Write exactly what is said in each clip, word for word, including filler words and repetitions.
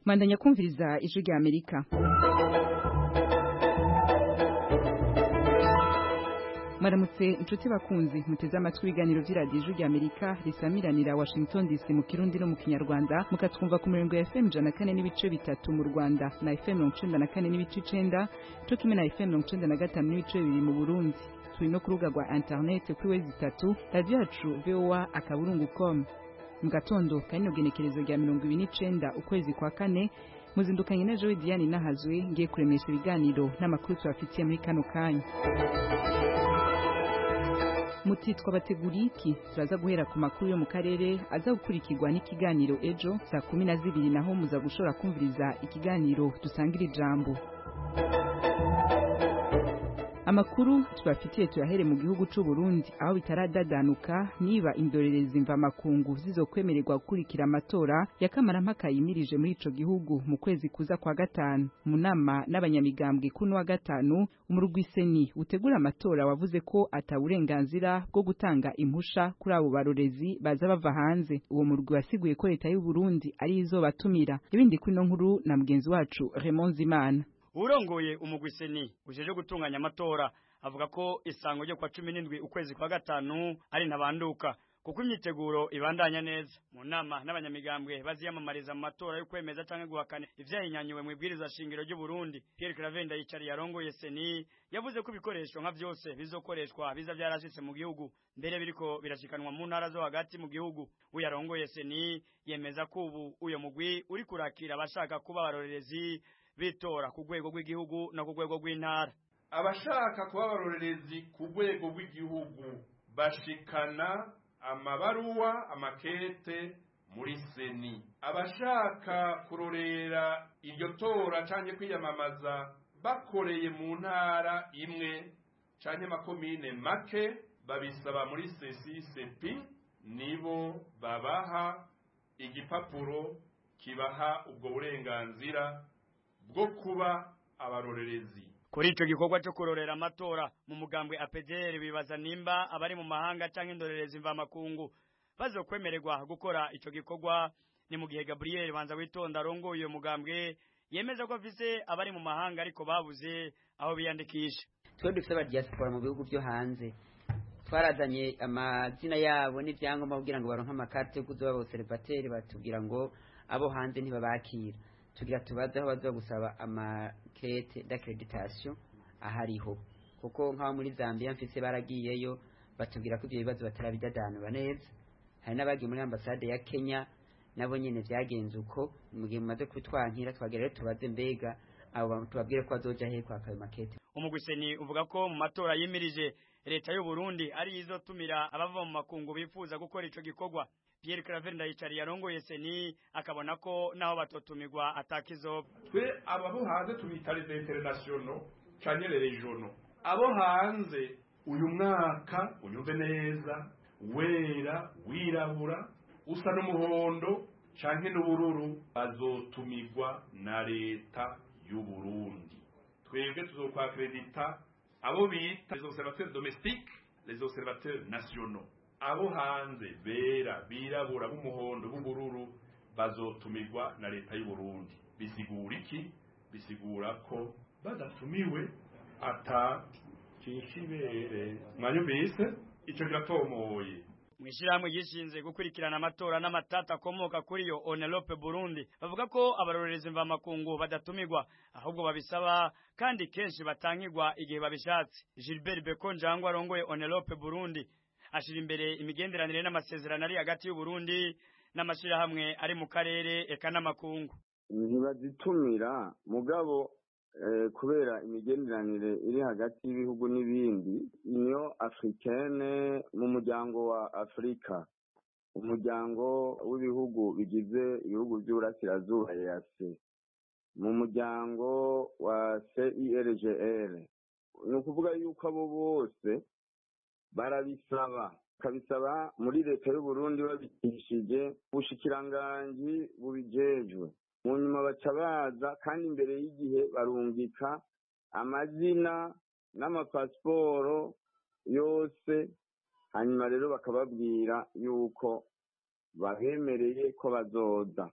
Mandanya kumviriza ijwi rya Amerika. Maramutse inshuti bakunzi muteze amatwi ibiganiro by'iradiyo ijwi rya Amerika risamiranira Washington D C mu Kirundi no mu Kinyarwanda, mukatwumva ku mirongo ya F M ijana na kane n'ibice bitatu mu Rwanda na F M mirongo icenda na kane n'ibice icenda, cyo kimwe na F M mirongo icenda na gatanu n'ibice bibiri mu Burundi. Turi no ku rubuga rwa internet kuri wezi itatu radio yacu V O A akaburungu com. Mu gatondo kano genekerezo rya mirongo ibiri n'icenda ukwezi kwa kane muzindukanye na Joy Diane Nahazwe ngiye kuremesha ibiganiro n'amakuru twafitiye muri kano kanya. Muti twabateguriye iki? Turaza guhera ku makuru yo mu karere aza gukurikirwa n'ikiganiro ejo saa kumi na zibiri, naho muza gushora kumviriza ikiganiro dusangira ijambo. Amakuru tubafitiye tuyahere mu gihugu c'u Burundi, aho bitaradadanuka niba indorerezi mva makungu zizokwemererwa gukurikira amatora ya kamarampaka yimirije muri ico gihugu mu kwezi kuza kwa gatanu. Mu nama n'abanyamigambwe kuno wa gatanu, umurugwiseni utegura amatora wavuze ko atawurenganzira bwo gutanga impusha kuri abo barorezi baza bava hanze. Uwo murugwi wasiguye ko leta y'u Burundi ari izobatumira. Ibindi kuri no nkuru na mugenzi wacu Raymond Zimana. Urongoye umugwiseni ujeje gutunganya amatora avuga ko isango ryo kwa cumi n'indwi ukwezi kwa gatanu ari ntabanduka kuko imyiteguro ibandanya neza. Mu nama n'abanyamigambwe baziyamamariza mu matora yo kwemeza canke guhakana ivyahinyanyuwe mu ibwiriza shingiro ry'u Burundi, Pierre Claver Ndayicariye yarongoye seni yavuze ko ibikoresho nka vyose bizokoreshwa biza vyarashitse mu gihugu, mbere biriko birashikanwa mu ntara zo hagati mu gihugu. Uyarongoye seni yemeza ko ubu uyo mugwi uri kurakira abashaka kuba abarorerezi bitora ku rwego rw'igihugu no ku rwego rw'intara. Abashaka kuba abarorerezi ku rwego rw'igihugu bashikana amabaruwa amakete muri seni. Abashaka kurorera iryo tora canke kwiyamamaza bakoreye mu ntara imwe canke makomine make babisaba muri sesi sepi, nibo babaha igipapuro kibaha ubwo burenganzira bwo kuba abarorerezi. Kuri ico gikorwa cyo kurorera amatora mu mugambwe A P D R bibaza nimba abari mu mahanga canke indorerezi mva makungu bazokwemererwa gukora ico gikorwa. Ni mu gihe Gabriel Banza witonda arongoye uyo mugambwe yemeza ko afise abari mu mahanga ariko babuze aho biyandikisha. Twe dufise aba diaspora mu bihugu byo hanze, twarazanye amazina yabo n'ivyangombwa kugira ngo baronke amakarte yo kuzoba observateur, batubwira ngo abo hanze ntibabakira. Tugira tubaze aho baza gusaba amakete d'accreditation ahariho, kuko nka muri Zambia mfise baragiyeyo batubwira ko ibyo bibazo batarabidadanura neza. Hari n'abagiye muri ambassade ya Kenya nabo nyene vyagenze uko. Mu gihe mumaze kutwankira twagera rero tubaze mbega abo tubabwire ko azoja he kwa kayo makete. Umugwiseni uvuga ko mu matora yimirije leta y'u Burundi ari izotumira abava mu makungu bifuza gukora ico gikorwa. Pierre Claver Ndayicariye yarongoye seni akabona ko naho batotumirwa atakizoba. Twe abo hanze tubita les internationaux canke les régionaux. Abo hanze uyu mwaka unyumve neza, wera wirabura usa n'umuhondo canke n'ubururu bazotumirwa na leta y'u Burundi. Twebwe tuzokwakredita abo bita les observateurs domestiques, les observateurs nationaux. Abo hanze bera birabura b'umuhondo b'ubururu bazotumirwa na leta y'u Burundi. Bisigura iki? Bisigura ko badatumiwe ata kinshibere. Mwanyumvise ico kiratomoye. Mwishirahamwe gishinze gukurikirana amatora n'amatata akomoka kuri yo Onelope Burundi bavuga ko abarorerezi mva makungu badatumirwa ahubwo babisaba kandi kenshi batangirwa igihe babishatse. Gilbert Bekonjangwa arongoye Onelope Burundi ashira imbere imigenderanire n'amasezerano ari hagati y'u Burundi n'amashirahamwe ari mu karere eka n'amakungu. Ntibazitumira mugabo eh, kubera imigenderanire iri hagati y'ibihugu n'ibindi, Union Africaine mu muryango wa Afrika, umuryango w'ibihugu bigize ibihugu by'Uburasirazuba E A C, mu muryango wa C I R G L, ni ukuvuga yuko abo bose barabisaba kabisaba muri leta y'u Burundi babitishije ubushikiranganji bubijejwe. Mu nyuma baca baza kandi imbere y'igihe barungika amazina n'amapasiporo yose, hanyuma rero bakababwira yuko babemereye ko bazoza.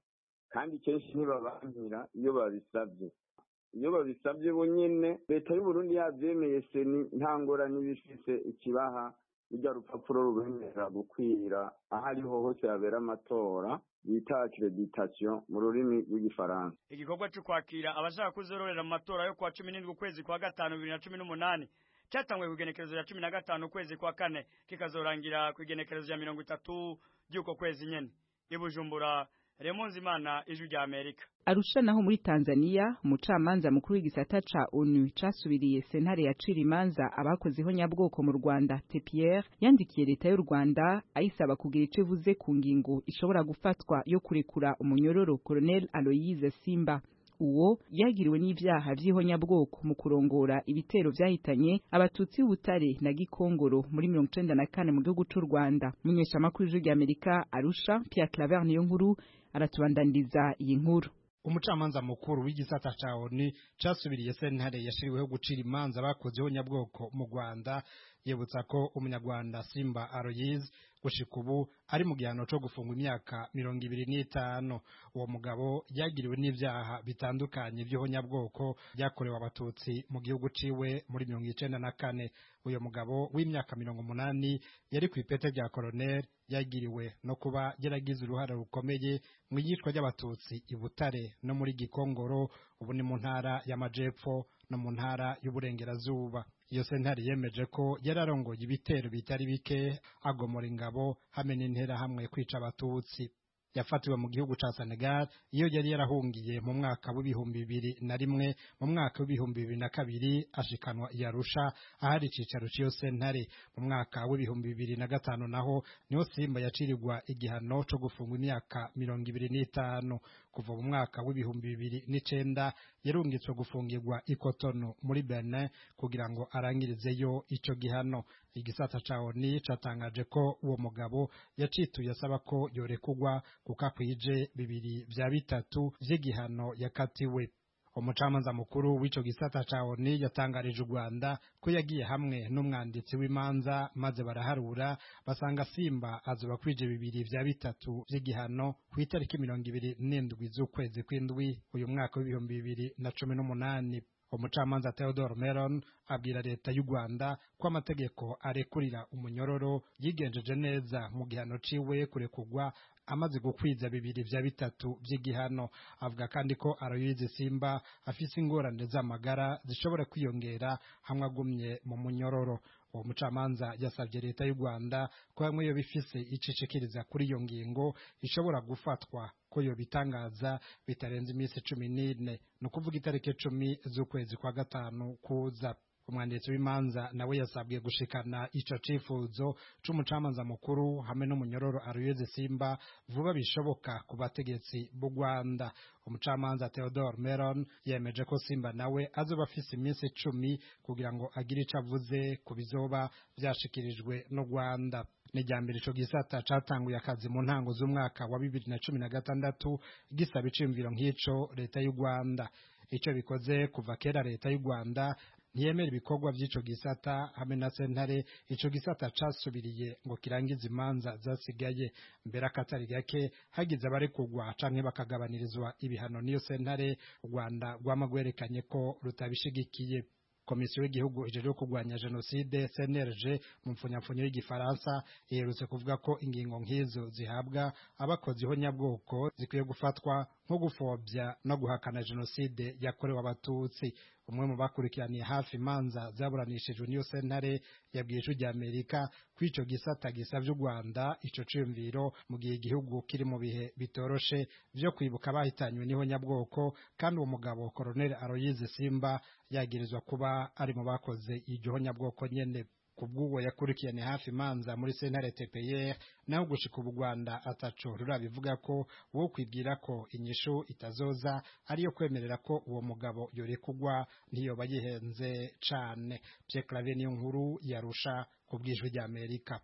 kandi kenshi ntibabankira iyo babisabye iyo babisabye bonyene leta y'u Burundi yavyemeye seni nta ngorane bifise ikibaha urya rupapuro rubemerera gukwira aho ariho hose habera amatora bita accreditation mu rurimi rw'igifaransa. Igikorwa cyo kwakira abashaka kuzororera mu matora yo kwa cumi n'indwi ukwezi kwa gatanu bibiri na cumi n'umunani cyatangwe ku igenekerezo ya cumi na gatanu ukwezi kwa kane kikazorangira ku igenekerezo ya mirongo itatu ry'uko kwezi nyene. I Bujumbura, Raymond Zimana, Ijwi rya Amerika. Arusha naho muri Tanzania, umucamanza mukuru w'igisata ca O N U casubiriye sentare yacira imanza abakozeho nyabwoko mu Rwanda, T P R yandikiye leta y'u Rwanda ayisaba kugira ico ivuze ku ngingo ishobora gufatwa yo kurekura umunyororo Colonel Aloyize Simba. Uwo yagiriwe n'ivyaha vy'ihonyabwoko mu kurongora ibitero vyahitanye abatutsi b'Ubutare na Gikongoro muri mirongo icenda na kane mu gihugu c'u Rwanda. Munyesha makuru y'Ijwi rya Amerika Arusha, Pierre Claver niyo nkuru aratubandaniza iyi nkuru. Umucamanza mukuru w'igisata ca O N U casubiriye sentare yashiriweho gucira imanza bakozeho nyabwoko mu Rwanda, yibutsa ko umunyarwanda Simba Aloyize gushika ubu ari mu gihano cyo gufungwa imyaka mirongo ibiri n'itanu. Uwo mugabo yagiriwe n'ivyaha bitandukanye by'ihonyabwoko byakorewe abatutsi mu gihugu ciwe muri mirongo icenda na kane. Uyo mugabo w'imyaka mirongo umunani yari ku ipete rya Colonel, yagiriwe no kuba yaragize uruhare rukomeye mu yicwa ry'abatutsi i Butare no muri Gikongoro, ubu ni mu ntara y'Amajepfo no mu ntara y'Uburengerazuba. Iyo sentare yemeje ko yararongoye ibitero bitari bike agomora ingabo hamwe n'intera hamwe kwica abatutsi. Yafatiwe mu gihugu ca Senegal iyo yari yarahungiye mu mwaka w'ibihumbi bibiri na rimwe, mu mwaka w'ibihumbi bibiri na kabiri ashikanwa i Arusha ahari icicaro c'iyo sentare. Mu mwaka w'ibihumbi bibiri na gatanu naho niho Simba yacirirwa igihano co gufungwa imyaka mirongo ibiri n'itanu. Kuva mu mwaka w'ibihumbi bibiri n'icenda yarungitswe gufungirwa i Cotonou muri Benin kugira ngo arangirizeyo ico gihano. Igisata ca O N U catangaje ko uwo mugabo yacituye asaba ko yorekugwa kuko akwije bibiri vya bitatu vy'igihano yakatiwe. Umucamanza mukuru w'ico gisata ca O N U yatangarije u Rwanda ko yagiye hamwe n'umwanditsi w'imanza maze baraharura basanga Simba azoba kwije bibiri vya bitatu vy'igihano ku itariki mirongo ibiri n'indwi z'ukwezi kw'indwi uyu mwaka w'ibihumbi bibiri na cumi n'umunani. Umucamanza Theodore Meron abwira leta y'u Rwanda ko amategeko arekurira umunyororo yigenjeje neza mu gihano ciwe kurekugwa amaze gukwiza bibiri vya bitatu vy'igihano. Avuga kandi ko Aloyize Simba afise ingorane z'amagara zishobora kwiyongera hamwe agumye mu munyororo. Uwo mucamanza yasavye leta y'u Rwanda ko hamwe yo bifise icicikiriza kuri iyo ngingo ishobora gufatwa ko yo bitangaza bitarenze iminsi cumi n'ine, no kuvuga itariki cumi z'ukwezi kwa gatanu kuza. Umwanditsi w'imanza nawe yasabwe gushikana ico cifuzo c'umucamanza mukuru hamwe n'umunyororo Aloyize Simba vuba bishoboka ku bategetsi b'u Rwanda. Umucamanza Theodore Meron yemeje ko Simba nawe azoba afise iminsi cumi kugira ngo agire ico avuze ku bizoba vyashikirijwe n'u Rwanda. Nijambere ico gisata catanguye akazi mu ntango z'umwaka wa bibiri na cumi na gatandatu gisaba iciyumviro nk'ico leta y'u Rwanda. Ico bikoze kuva kera leta y'u Rwanda ntiyemera ibikorwa by'ico gisata hamwe na sentare ico gisata casubiriye ngo kirangize imanza zasigaye. Mbere akatari gake hagize abarekugwa canke bakagabanirizwa ibihano n'iyo sentare, u Rwanda rwamagwerekanye ko rutabishigikiye. Komisiyo y'igihugu ijejwe kurwanya jenoside C N R G mu mfunyapfunyo y'igifaransa iherutse kuvuga ko ingingo nk'izo zihabwa abakozi ihonyabwoko zikwiye gufatwa nko gupfobya no guhakana jenoside yakorewe abatutsi. Umwe mu bakurikiraniye hafi imanza zaburanishijwe n'iyo sentare yabwiye Ijwi rya Amerika ko ico gisata gisavye u Rwanda ico ciyumviro mu gihe igihugu kiri mu bihe bitoroshe vyo kwibuka bahitanywe n'ihonyabwoko, kandi uwo mugabo Colonel Aloyize Simba yagirizwa kuba ari mu bakoze iryo honyabwoko nyene. Kubw'uwo yakurikiranye hafi imanza muri sentare T P R naho gushika u Rwanda ataco rurabivuga ko wo kwibwira ko inyishu itazoza ariyo kwemerera ko uwo mugabo yorekugwa ntiyoba yihenze cane. Pierre Claver niyo nkuru yarusha kubw'Ijwi rya Amerika.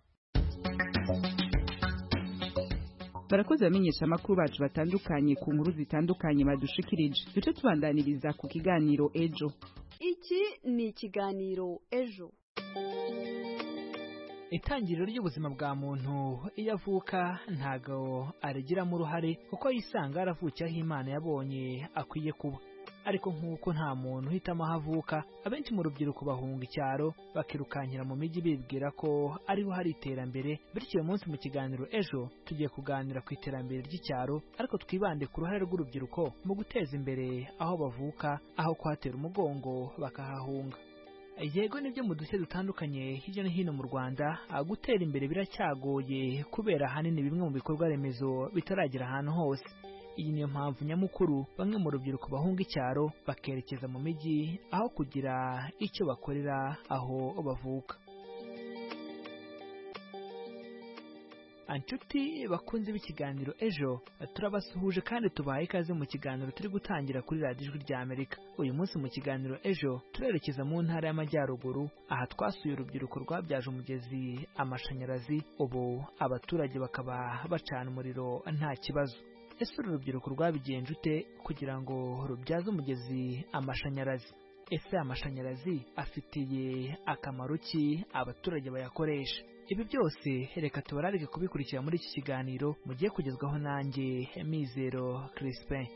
Barakoze bamenyesha amakuru bacu batandukanye ku nkuru zitandukanye badushikirije. Duce tubandaniriza ku kiganiro Ejo. Iki ni ikiganiro Ejo. itangiriro ry'ubuzima bwa muntu iyo avuka ntago arigiramo uruhare kuko yisanga yaravukiye aho Imana yabonye akwiye kuba. Ariko nk'uko nta muntu uhitamo aho avuka, abenshi mu rubyiruko bahunga icyaro bakirukankira mu mijyi bibwira ko ariho hari iterambere. Bityo uyu munsi mu kiganiro ejo tugiye kuganira ku iterambere ry'icyaro, ariko twibande ku ruhare rw'urubyiruko mu guteza imbere aho bavuka, aho kuhatera umugongo bakahahunga. Yego nibyo mu duce dutandukanye hirya no hino mu Rwanda gutera imbere biracyagoye kubera ahanini bimwe mu bikorwa remezo bitaragera ahantu hose. Iyi niyo mpamvu nyamukuru bamwe mu rubyiruko bahunga icyaro bakerekeza mu mijyi aho kugira icyo bakorera aho bavuka. Anshuti bakunze b'ikiganiro ejo, turabasuhuje kandi tubahaye ikaze mu kiganiro turi gutangira kuri radiyo Ijwi rya Amerika. Uyu munsi mu kiganiro ejo turerekeza mu ntara y'Amajyaruguru, aha twasuye urubyiruko rwabyaje umugezi amashanyarazi, ubu abaturage bakaba bacana umuriro nta kibazo. Ese uru rubyiruko rwabigenje ute kugira ngo rubyaze umugezi amashanyarazi? Ese amashanyarazi afitiye akamaro ki abaturage bayakoresha? Ibi byose reka tubararike kubikurikira muri iki kiganiro mugiye kugezwaho nanjye Mizero Crispin.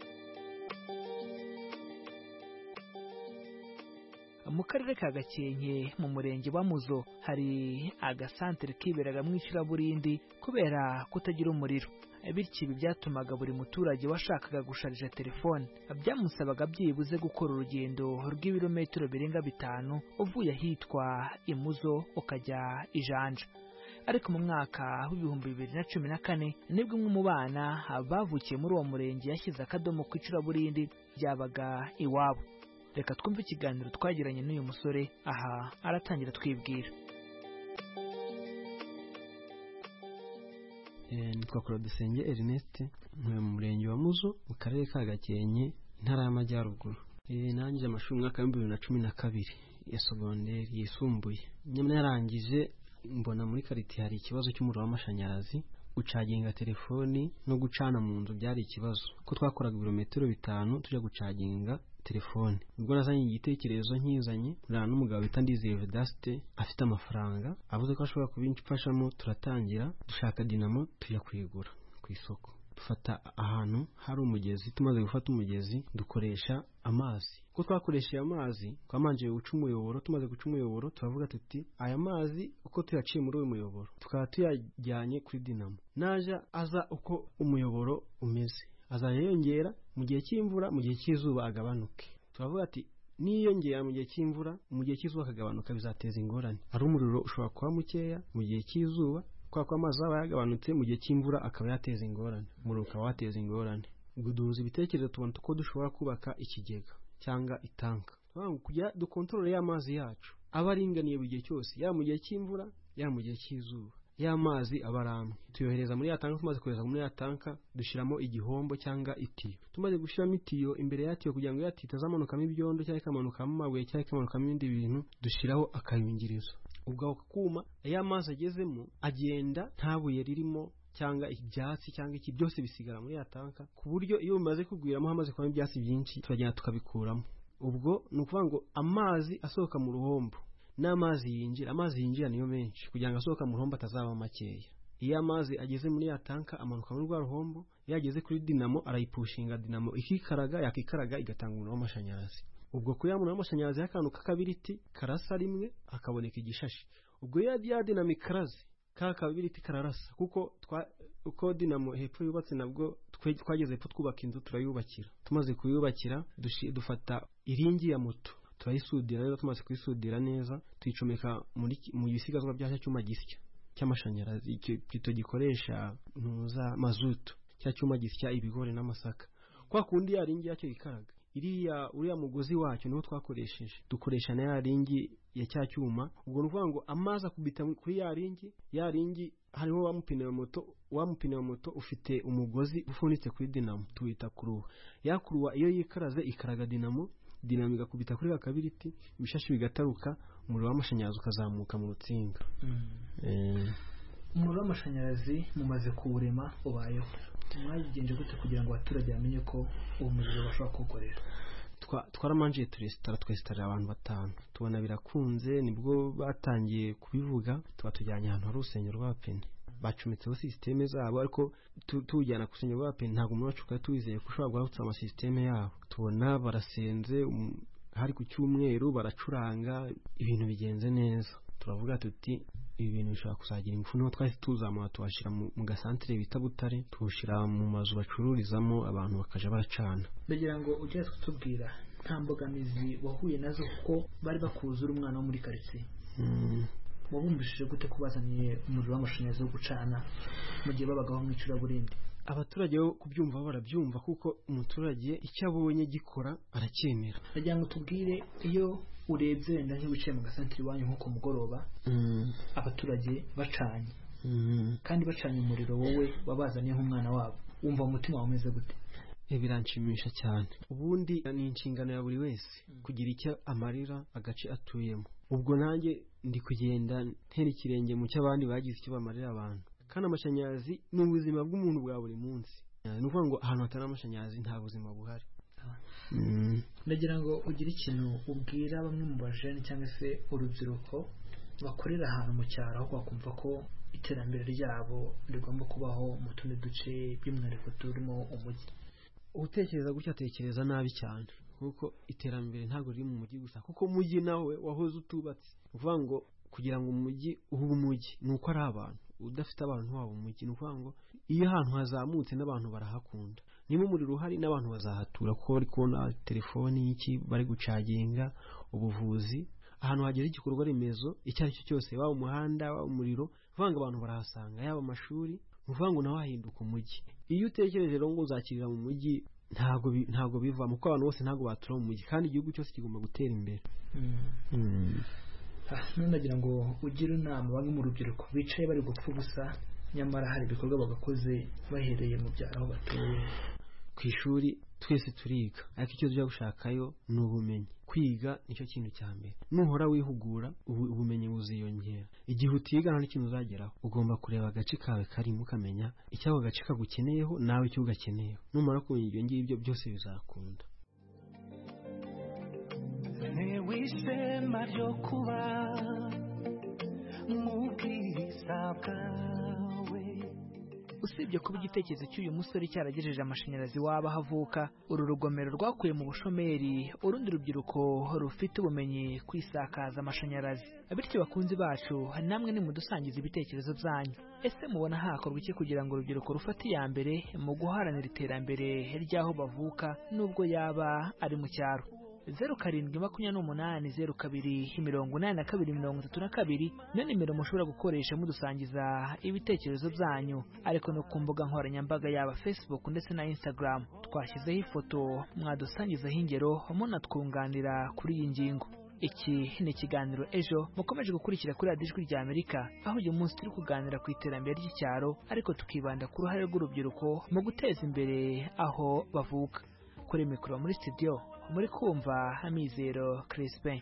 Mu karere ka Gakenke mu murenge wa Muzo hari agasantere kiberaga mu icuraburindi kubera kutagira umuriro. Bityo ibi byatumaga buri muturage washakaga gusharija telefone byamusabaga byibuze gukora urugendo rw'ibirometero birenga bitanu uvuye ahitwa Imuzo ukajya Ijanja. Ariko mu mwaka w'ibihumbi bibiri na cumi na kane nibwo umwe mu bana bavukiye muri uwo murenge yashyize akadomo ku icuraburindi byabaga iwabo. Reka twumve ikiganiro twagiranye n'uyu musore, aha aratangira twibwira. Nitwa Claudesenge Ernest, ntuye mu murenge wa Muzo mu karere ka Gakenke intara y'Amajyaruguru. Nangije amashuri mu mwaka w'ibihumbi bibiri na cumi na kabiri ya segonderi yisumbuye. Nyuma yarangije mbona muri karite hari ikibazo cy'umuriro w'amashanyarazi, gucaginga telefoni no gucana mu nzu byari ikibazo, ko twakoraga ibirometero bitanu tujya gucaginga telefone. Ubwo nazanye igitekerezo nkizanye murana n'umugabo bita Ndizeye Vedaste afite amafaranga, avuze ko ashobora kubimfashamo. Turatangira dushaka dinamo tujya kuyigura ku isoko, dufata ahantu hari umugezi. Tumaze gufata umugezi dukoresha amazi, ko twakoresheje amazi twamanje guca umuyoboro. Tumaze guca umuyoboro turavuga tuti aya mazi uko tuyaciye muri uyu muyoboro tukaba tuyajyanye kuri dinamo, naja aza uko umuyoboro umeze azajya yongera mu gihe cy'imvura, mu gihe cy'izuba agabanuke. Turavuga ati niyongera mu gihe cy'imvura, mu gihe cy'izuba akagabanuka bizateza ingorane. Ari umuriro ushobora kuba mukeya mu gihe cy'izuba kwa kwa amazi aba yagabanutse, mu gihe cy'imvura akaba yateza ingorane, umuriro ukaba wateza ingorane. Ubwo duhuza ibitekerezo tubona ko dushobora kubaka ikigega cyangwa itanka kugira dukontorore y'amazi yacu aba aringaniye mu gihe cyose, yaba mu gihe cy'imvura yaba mu gihe cy'izuba. Ya mazi abaramwe tuyohereza muri ya tanka. Tumaze kohereza muri ya tanka dushiramo igihombo cyangwa itiyo. Tumaze gushiramo itiyo, imbere ya tiyo kugira ngo ya tiyo itazamanukamo ibyondo cyangwa ikamanukamo amabuye cyangwa ikamanukamo ibindi bintu, dushiraho akayungirizo. Ubwo ako kuma ya mazi agezemo agenda nta buye ririmo cyangwa ibyatsi cyangwa iki byose bisigara muri ya tanka, ku buryo iyo bimaze kugwiramo hamaze kuba ibyatsi byinshi turagenda tukabikuramo. Ubwo ni ukuvuga ngo amazi asohoka mu ruhombo n'amazi yinjira, amazi yinjira niyo menshi kugira ngo asohoka mu ruhombo atazaba makeya. Iyo amazi ageze muri ya tanka amanuka muri rwa ruhombo, yageze kuri dinamo arayipushinga, dinamo ikikaraga, yakikaraga igatanga umuriro w'amashanyarazi. Ubwo kuri ya muriro w'amashanyarazi y'akantu k'akabiriti karasa rimwe hakaboneka igishashi. Ubwo ya dinamo ikaraze ka kabiriti kararasa, kuko twa uko dinamo hepfo yubatse nabwo twageze hepfo twubaka inzu turayubakira. Tumaze kuyubakira dufata iringi ya moto turayisudira. Rero tumaze kuyisudira neza tuyicomeka muri mu bisigazwa bya cyuma gisya cy'amashanyarazi kito gikoresha ntuza mazutu, cya cyuma gisya ibigori n'amasaka. Kwa kundi ya ringi yacyo ikaraga, iriya uriya mugozi wacyo niwo twakoresheje, dukoresha na ya ringi ya cya cyuma. Ubwo nuvuga ngo amazi akubita kuri ya ringi, ya ringi hariho wa mupine wa moto, wa mupine wa moto ufite umugozi ufunitse kuri dinamo tuwita kuruwa. Ya kuruwa iyo yikaraze ikaraga dinamo, dinamo igakubita kuri akabiriti, ibishashi bigataruka, umuriro w'amashanyarazi ukazamuka mu rutsinga. Mm. Eh umuriro w'amashanyarazi mumaze kuwurema ubayeho, mwabigenje gute kugira ngo abaturage bamenye ko uwo muriro bashobora kuwukoresha? twaramanjiye turesitara twesitarira abantu batanu tubona birakunze nibwo batangiye kubivuga tuba tujyanye ahantu hari urusengero rw'abapene bacumitseho sisiteme zabo ariko tujyana ku rusengero rw'abapene ntabwo muri wacu twari tuwizeye ko ushobora guhagurutsa amasisiteme yabo tubona barasenze hari ku cyumweru baracuranga ibintu bigenze neza turavuga tuti ibi bintu bishobora kuzagira ingufu niho twahise tuzamura tuhashyira mu gasantere bita Butare tuwushyira mu mazu bacururizamo abantu bakaja baracana. Ndagira ngo ujye kutubwira nta mbogamizi wahuye nazo kuko bari bakuzura umwana wo muri quartier wabumvishije gute kubazaniye umuriro w'amashanyarazi wo gucana mu gihe babagaho mu icuraburindi? Abaturage bo kubyumva barabyumva kuko umuturage icyo abonye gikora aracyemera. Ndagira ngo tubwire iyo urebye wenda nk'ibice mu gasantere iwanyu nko ku mugoroba abaturage bacanye kandi bacanye umuriro wowe wabazaniye nk'umwana wabo wumva umutima wawe umeze gute? Biranshimisha cyane. Ubundi ni inshingano ya buri wese kugira icyo amarira agace atuyemo. Ubwo nanjye ndi kugenda ntera ikirenge mu cy'abandi bagize icyo bamarira abantu. Kandi amashanyarazi ni ubuzima bw'umuntu bwa buri munsi. Ni ukuvuga ngo ahantu hatari amashanyarazi nta buzima buhari. Ndagira ngo ugire ikintu ubwira bamwe mu bajene cyangwa se urubyiruko bakorera ahantu mu cyaro aho bakumva ko iterambere ryabo rigomba kubaho mu tundi duce by'umwihariko turimo umujyi. Utekereza gutya atekereza nabi cyane kuko iterambere ntabwo riri mu mujyi gusa kuko umujyi nawe wahoze utubatse. Uvuga ngo kugira ngo umujyi ube umujyi ni uko ari abantu udafite abantu wabo umujyi. Ni ukuvuga ngo iyo ahantu hazamutse n'abantu barahakunda niba umuriro uhari n'abantu bazahatura kuko bari kubona telefoni y'iki bari gucaginga ubuvuzi ahantu hageze igikorwa remezo icyo ari cyo cyose waba umuhanda waba umuriro uvuga ngo abantu barahasanga yaba amashuri uvuga ngo nawe wahinduka umujyi. Iyo utekereje rero ngo uzakirira mu mujyi ntago ntago bivamo kuko abantu bose ntago batura mu mujyi kandi igihugu cyose kigomba gutera imbere. Ndagira ngo ugire inama bamwe mu rubyiruko bicaye bari gupfa ubusa nyamara hari ibikorwa bagakoze bahereye mu byaro aho batuye. Ku ishuri twese turiga ariko icyo tujya gushakayo ni ubumenyi. Kwiga nicyo kintu cya mbere. Nuhora wihugura ubumenyi buziyongera. Igihe utiga nta kintu uzageraho. Ugomba kureba agace kawe karimo ukamenya icyo ako gace kagukeneyeho nawe icyo ugakeneyeho. Numara kumenya ibyo ngibyo byose bizakunda. Wishema ryo kuba mu bwiza bwawe. Usibye kuba igitekerezo cy'uyu musore cyaragejeje amashanyarazi waba havuka, uru rugomero rwakuye mu bushomeri urundi rubyiruko rufite ubumenyi kwisakaza amashanyarazi. Bityo bakunzi bacu namwe nimudusangiza ibitekerezo byanyu. Ese mubona hakorwa iki kugira ngo urubyiruko rufate iya mbere mu guharanira iterambere ry'aho bavuka nubwo yaba ari mu cyaro? zeru karindwi makumyabiri n'umunani zeru kabiri mirongo inani na kabiri mirongo itatu na kabiri niyo nimero mushobora gukoresha mudusangiza ibitekerezo byanyu. Ariko no ku mbuga nkoranyambaga yaba Facebook ndetse na Instagram twashyizeho ifoto mwadusangizaho ingero munatwunganira kuri iyi ngingo. Iki ni ikiganiro ejo mukomeje gukurikira kuri radiyo ijwi rya Amerika aho uyu munsi turi kuganira ku iterambere ry'icyaro ariko tukibanda ku ruhare rw'urubyiruko mu guteza imbere aho bavuka. Kuri mikoro muri studio muri kumva Hamizero Crispin.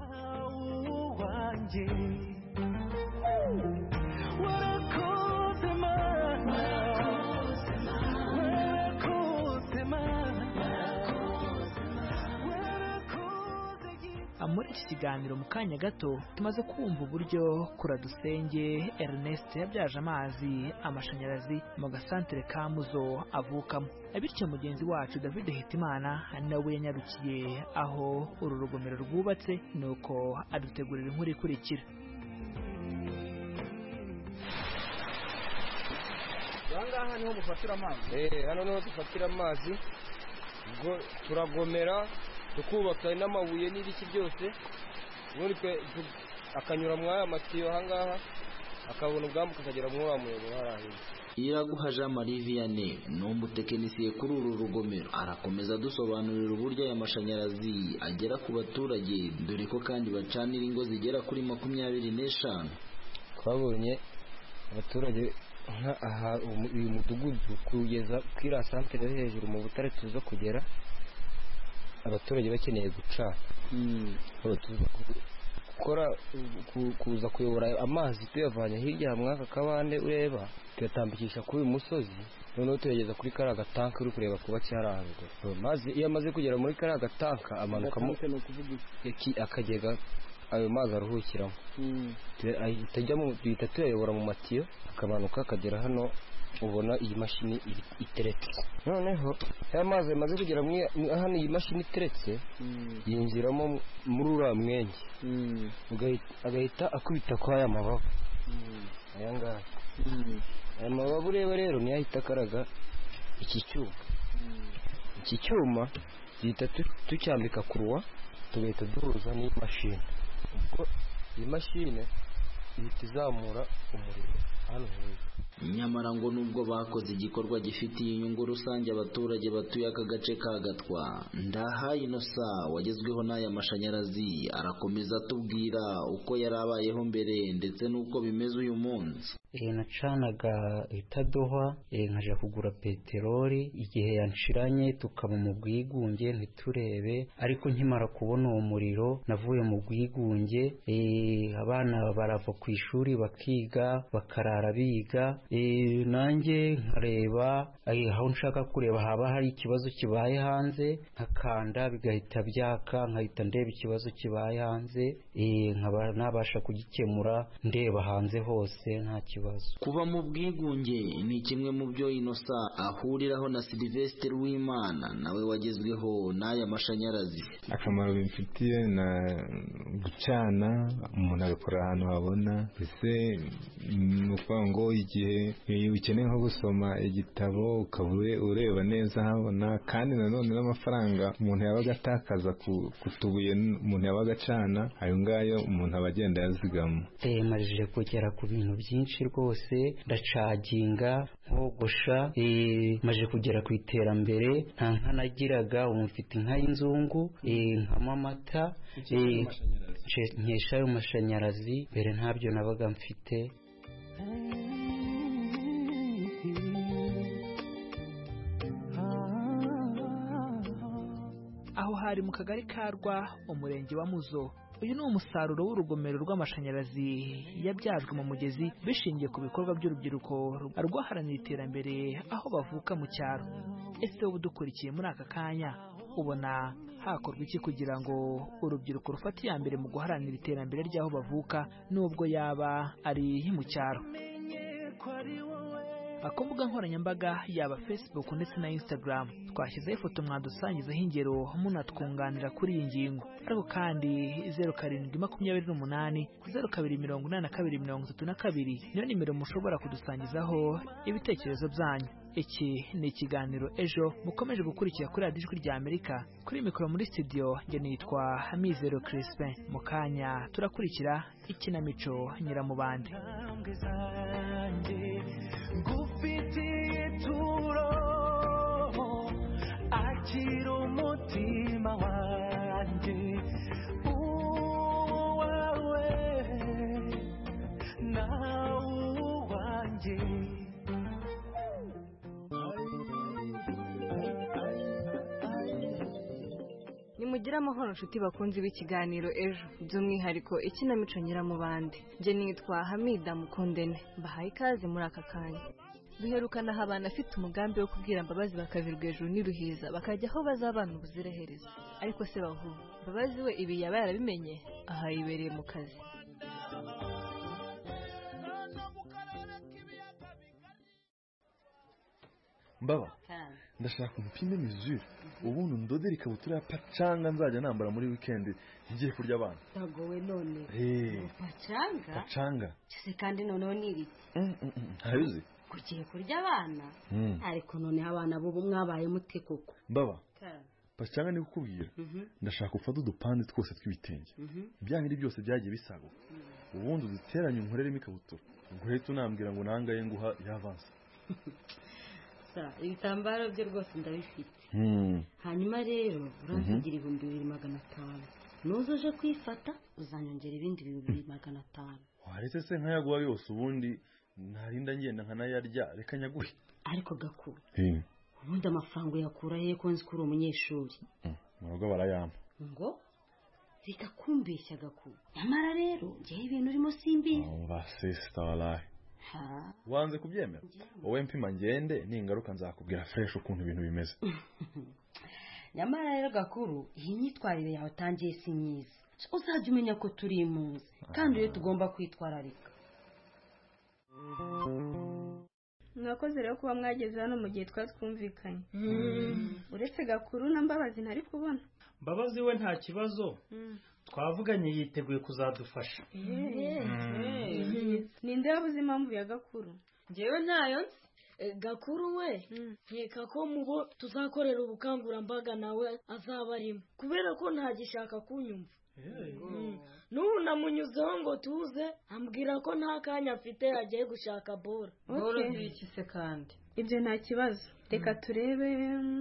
Muri iki kiganiro mu kanya gato tumaze kumva uburyo Kuradusenge Ernest yabyaje amazi amashanyarazi mu gasantere ka Muzo avukamo. Bityo mugenzi wacu David Hitimana nawe yanyarukiye aho uru rugomero rwubatse nuko adutegurira inkuru ikurikira. Yangaha niho mufatira amazi. Eh, hano niho dufatira amazi. Ubwo turagomera tukubaka n'amabuye n'ibiki byose muri twe akanyura mu aya matiyo hangaha akabona ubwambuka akagera mu wa muyobo harahiye. Iraguha Jean Marie Vianney ni umutekinisiye kuri uru rugomero arakomeza dusobanurira uburyo aya mashanyarazi agera ku baturage dore ko kandi bacanira ingo zigera kuri makumyabiri n'eshanu. Twabonye abaturage aha uyu mudugudu kugeza kwira santere hejuru mu Butare tuzo kugera abaturage bakeneye gucana. Mm. gukora kuza kuyobora amazi tuyavanye hirya hamwe aka kabande ureba tuyatambikisha kuri uyu musozi noneho tuyageza kuri kariya gatanka uri kureba kubatse hari ahantu mazi iyo amaze kugera muri kariya gatanka amanukamo akagega ayo mazi aruhukiramo duhita tuyayobora mu matiyo akamanuka akagera hano ubona iyi mashini iteretse noneho aya mazi amaze kugera hano iyi mashini iteretse yinjiramo muri uriya mwenge agahita akubita kwa aya mabavu aya ngaya aya mabavu ureba rero niyo ahita akaraga iki cyuma iki cyuma gihita tucyambika kuruwa tugahita duhuza n'iyi mashini ubwo iyi mashini ihita izamura umuriro hano hejuru nyamara ngo nubwo bakoze igikorwa gifitiye inyungu rusange abaturage batuye aka gace ka Gatwa Ndahayo Innocent wagezweho n'aya mashanyarazi arakomeza atubwira uko yari abayeho mbere ndetse n'uko bimeze uyu munsi. E, nacanaga itadoha e, nkaja kugura peteroli igihe yanshiranye tukaba mu bwigunge ntiturebe ariko nkimara kubona uwo muriro navuye mu bwigunge e, abana barava ku ishuri bakiga bakarara biga e, nanjye nkareba aho nshaka kureba haba hari ikibazo kibaye hanze nkakanda bigahita byaka nkahita ndeba ikibazo kibaye hanze e, nkaba nabasha kugikemura ndeba hanze hose nta kibazo. Kuva mu bwigunge ni kimwe mu byo Innocent ahuriraho na Sylvestre Uwimana nawe wagezweho n'aya mashanyarazi. Akamaro bimfitiye na gucana umuntu agakora ahantu habona ese nuko ngo igihe ukeneye nko gusoma igitabo ukaba ureba neza habona kandi nanone n'amafaranga umuntu yabaga atakaza kutubuye umuntu yabaga acana ayo ngayo umuntu aba agenda yazigama. Eh marije kugera ku bintu byinshi rwose ndacaginga nkogosha eh maje kugera ku iterambere nta nkanagiraga umufite inka y'inzungu eh nkama amata eh nkesha ayo mashanyarazi mbere ntabyo nabaga mfite. Aho hari mu kagari karwa umurenge wa Muzo. Uyu ni umusaruro w'urugomero rw'amashanyarazi yabyajwe mu mugezi bishingiye ku bikorwa by'urubyiruko rwaharanira iterambere aho bavuka mu cyaro. Ese wowe udukurikiye muri aka kanya ubona hakorwa iki kugira ngo urubyiruko rufate iya mbere mu guharanira iterambere ry'aho bavuka nubwo yaba ari mu cyaro? Ku mbuga nkoranyambaga yaba Facebook ndetse na Instagram twashyizeho ifoto mwadusangizaho ingero munatwunganira kuri iyi ngingo, ariko kandi zeru karindwi makumyabiri n'umunani zeru kabiri mirongo inani na kabiri mirongo itatu na kabiri niyo nimero mushobora kudusangizaho ibitekerezo byanyu. Iki ni ikiganiro ejo mukomeje gukurikira kuri radiyo ijwi rya Amerika. Kuri mikoro muri studio njye nitwa Hamizero Crispin. Mu kanya turakurikira ikinamico Nyiramubande. Gufitiye turo akira umutima wanjye uwawe nawe uwanjye. Nimugire amahoro nshuti bakunzi b'ikiganiro ejo by'umwihariko ikinamico Nyiramubande. Njye nitwa Hamida Mukundene mbahaye ikaze muri aka kanya. Duherukana abana afite umugambi wo kubwira Mbabazi bakavirwa hejuru n'iruhiza bakajya aho bazabana ubuzireherezo, ariko se bahu Mbabazi we ibi yaba yarabimenye aha yibereye mu kazi. Mbaba ndashaka umupime mesure ubundi ndodera ikabutura ya pacanga nzajya nambara muri weekend ngiye kurya abana. Dagowe none eh pacanga pacanga cyese kandi noneho niri haruzi kugiye kurya abana ariko none abana bo mwabaye mute koko. Mbaba pacanga ni kukubwira ndashaka ufata udupande twose tw'ibitenge byangiri byose byagiye bisaguka ubundi uziteranye unkorere ikabutura ubwo rero tunambwira ngo nangaye nguha yavanse. Ibitambaro byo rwose ndabifite. Hanyuma rero uransigira ibihumbi bibiri magana atanu nuzuje kwifata uzanyongera ibindi bibiri magana atanu. Waretse se nkayaguha yose ubundi narinda ngenda nkanayarya reka nyaguhe. Ariko gakuru ubundi amafaranga yakura he ko nzi kuri umunyeshuri? Murugo barayampa. Ngo reka kumbeshya gakuru nyamara rero njyewe ibintu urimo simbizi umva sister walahi wanze kubyemera wowe mpima ngende ningaruka nzakubwira fresh ukuntu ibintu bimeze nyamara rero gakuru iyi myitwarire yawe utangiye si myiza uzajya umenya ko turi impunzi kandi iyo tugomba kwitwararika mwakoze rero kuba mwageze hano mu gihe twari twumvikanye uretse gakuru na mbabazi ntari kubona mbabazi we nta kibazo twavuganye yiteguye kuzadufasha ninde wabuze impamvu ya gakuru njyewe ntayo gakuru we nkeka ko mubo tuzakorera ubukangurambaga nawe azaba arimo kubera ko ntagishaka kunyumva n'ubu namunyuzeho ngo tuze ambwira ko nta kanya afite agiye gushaka bora bora z'iki se kandi ibyo nta kibazo reka turebe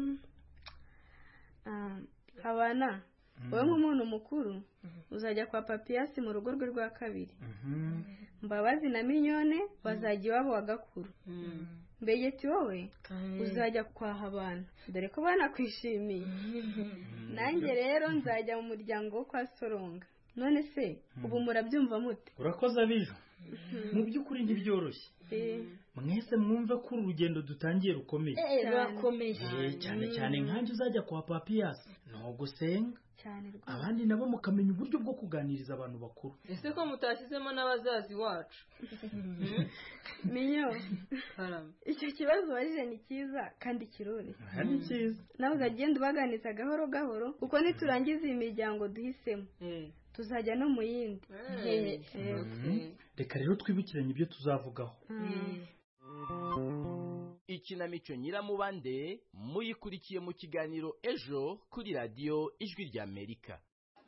abana wowe nk'umuntu mukuru uzajya kwa papiyasi mu rugo rwe rwa kabiri mbabazi na minyone bazajya iwabo wa gakuru mbegeti wowe uzajya kwaha abana dore ko banakwishimiye nanjye rero nzajya mu muryango wo kwa soronga none se ubu murabyumva mute urakoze abijo mu by'ukuri ntibyoroshye mwese mwumve ko uru rugendo dutangiye rukomeye rurakomeye cyane cyane nkanjye uzajya kwa papiyasi no gusenga abandi nabo mukamenya uburyo bwo kuganiriza abantu bakuru ese ko mutashyizemo n'abazazi wacu minyo icyo kibazo ubajije ni cyiza kandi kiroroshye ni cyiza nawe uzagenda ubaganiza gahoro gahoro kuko niturangiza iyi miryango duhisemo tuzajya no mu yindi reka rero twibukiranye ibyo tuzavugaho ikinamico nyiramubande muyikurikiye mu kiganiro ejo kuri radiyo ijwi rya amerika.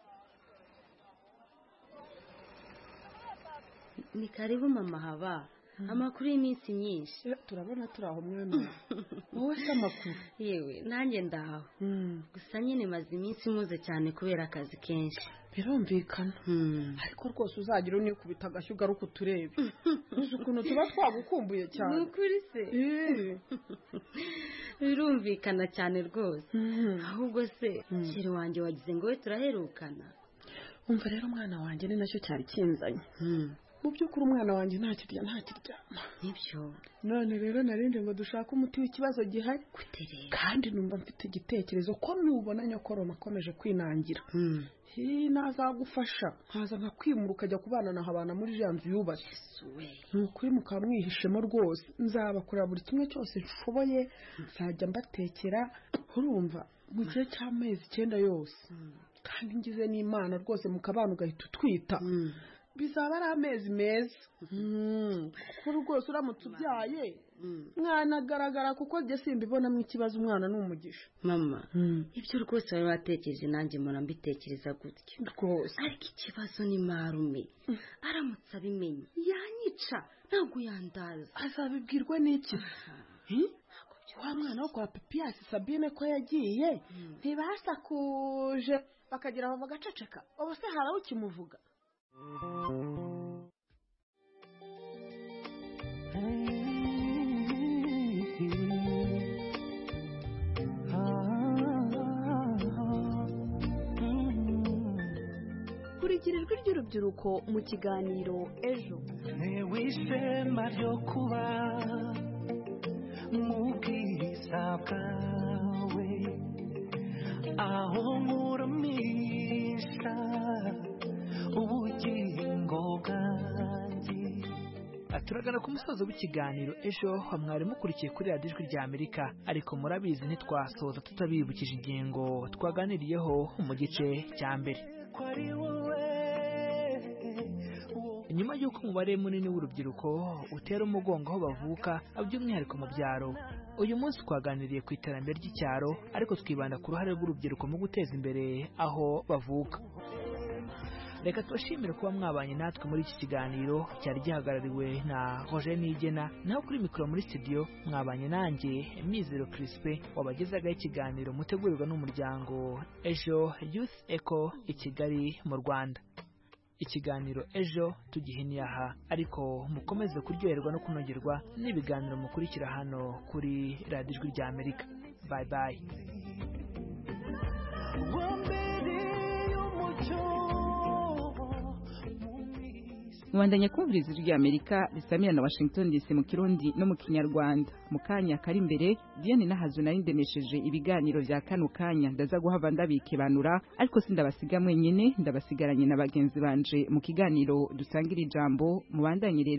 ni karibu mama haba amakuru y'iminsi myinshi turabona turi aho mwana wowe se amakuru yewe nanjye ndaho gusa nyine maze iminsi muze cyane kubera akazi kenshi birumvikana ariko rwose uzagira unikubita agashyi ugaruka uturebe uzi ukuntu tuba twagukumbuye cyane ni ukuri se birumvikana cyane rwose ahubwo se sheri wanjye wagize ngo we turaherukana umva rero umwana wanjye ni nacyo cyari kinzanye mu by'ukuri umwana wanjye ntakirya ntakiryama nibyo none rero narinde ngo dushake umuti w'ikibazo gihari kandi numva mfite igitekerezo ko nubona nyokoroma akomeje kwinangira hi nazagufasha nkaza nkakwimura ukajya kubana na habana muri iriya nzu yubatse ni ukuri mukaba mwihishemo rwose nzabakorera buri kimwe cyose nshoboye nzajya mbatekera urumva mu gihe cy'amezi icyenda yose kandi ngize n'imana rwose mukabana ugahita utwita bizaba ari amezi meza kuko rwose uramutse ubyaye mwanagaragara kuko njye simbibonamo ikibazo umwana ni umugisha mama ibyo rwose wari watekereje nanjye mpora mbitekereza gutya rwose ariko ikibazo ni marume aramutse abimenye yanyica ntabwo yandaza azabibwirwa n'iki wa mwana wo kwa papiyasi sabine ko yagiye ntibasakuje bakagira ngo bagaceceka ubu se haraho ukimuvuga kurikira ijwi ry'urubyiruko mu kiganiro ejo ishema ryo kuba mu bwiza bwawe aho nkuramisha ubugingo bwanjye. turagana ku musozo w'ikiganiro ejo mwari mukurikiye kuri radiyo ijwi rya amerika ariko murabizi ntitwasoza tutabibukije ingingo twaganiriyeho mu gice cya mbere. nyuma y'uko umubare munini w'urubyiruko utera umugongo aho bavuka by'umwihariko mu byaro, uyu munsi twaganiriye ku iterambere ry'icyaro ariko twibanda ku ruhare rw'urubyiruko mu guteza imbere aho bavuka. reka tubashimire kuba mwabanye natwe muri iki kiganiro cyari gihagarariwe na Roger Nigena, naho kuri mikoro muri studio mwabanye nanjye Mizero Crispe wabagezagaho ikiganiro mutegurirwa n'umuryango Ejo Youth Echo i Kigali mu Rwanda. Ikiganiro ejo tugihiniye aha ariko mukomeze kuryoherwa no kunogerwa n'ibiganiro mukurikira hano kuri radiyo ijwi rya Amerika. Bye bye. mubandanya kumviriza ijwi ry'Amerika risamira na Washington D C mu Kirundi no mu Kinyarwanda. Mu kanya kari imbere Diane Nahazo nari ndemesheje ibiganiro vya kano kanya ndaza guhava ndabikibanura, ariko sindabasiga mwenyene, ndabasigaranye na bagenzi banje mu kiganiro dusangira ijambo. Mubandanye